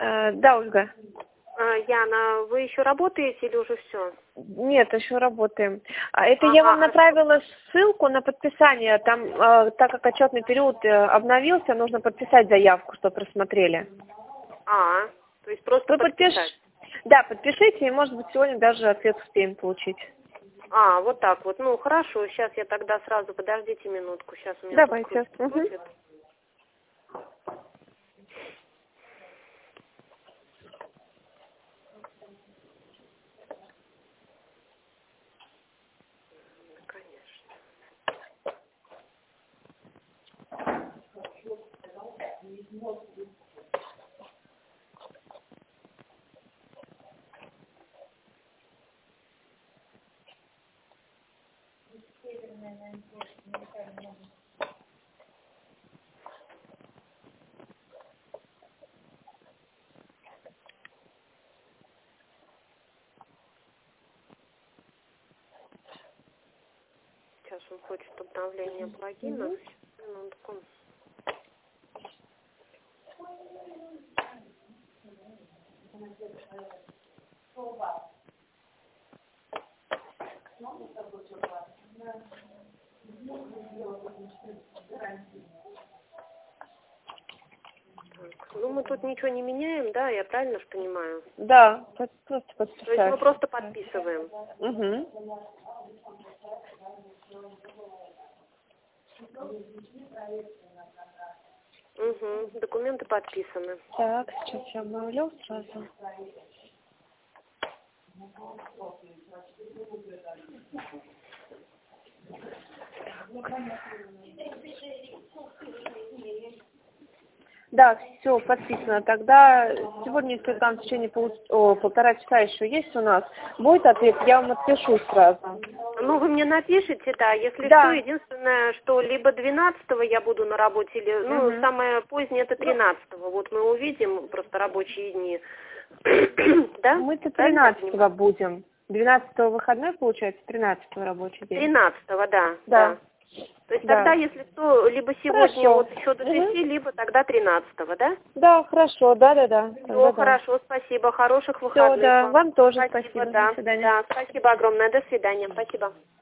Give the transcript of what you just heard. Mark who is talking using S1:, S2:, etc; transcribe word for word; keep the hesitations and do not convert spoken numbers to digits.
S1: Э, да, Ольга.
S2: А, Яна, вы еще работаете или уже все?
S1: Нет, еще работаем. А, Это я
S2: Ага,
S1: вам
S2: а
S1: направила ссылку на подписание. Там, э, так как отчетный период э, обновился, нужно подписать заявку, чтобы рассмотрели.
S2: А, то есть просто
S1: Вы подпиш...
S2: подписать.
S1: Да, подпишите, и, может быть, сегодня даже ответ успеем получить.
S2: А, вот так вот. Ну, хорошо, сейчас я тогда сразу, подождите минутку, сейчас у меня
S1: Давайте.
S2: тут
S1: Угу.
S2: крутит. Конечно. Сейчас он хочет обновление плагина.
S1: Угу.
S2: Минутку. Так, ну мы тут ничего не меняем, да, я правильно ж понимаю?
S1: Да, под- просто
S2: То есть
S1: подписать.
S2: мы просто подписываем.
S1: Угу.
S2: Угу, документы подписаны.
S1: Так, сейчас я обновлю сразу. Да, все, подписано. Тогда сегодня, если там в течение пол... О, полтора часа еще есть у нас, будет ответ, я вам отпишу сразу.
S2: Ну, вы мне напишите, да, если
S1: Да.
S2: что, единственное, что либо двенадцатого я буду на работе, или, ну,
S1: Мгм.
S2: самое позднее это тринадцатого. Вот мы увидим просто рабочие дни. Да?
S1: Мы-то
S2: Правильно я
S1: тринадцатого будем. двенадцатого выходной, получается, тринадцатого рабочий день.
S2: тринадцатого, да,
S1: Да.
S2: да. То есть
S1: Да.
S2: тогда, если что, либо сегодня
S1: Хорошо.
S2: вот еще до шести,
S1: Мгм.
S2: либо тогда тринадцатого, да?
S1: Да, хорошо, да-да-да.
S2: Все,
S1: Тогда да.
S2: хорошо, спасибо, хороших
S1: Все,
S2: выходных
S1: да,
S2: вам.
S1: вам тоже
S2: Спасибо,
S1: спасибо.
S2: да,
S1: До свидания.
S2: да, спасибо огромное, до свидания, спасибо.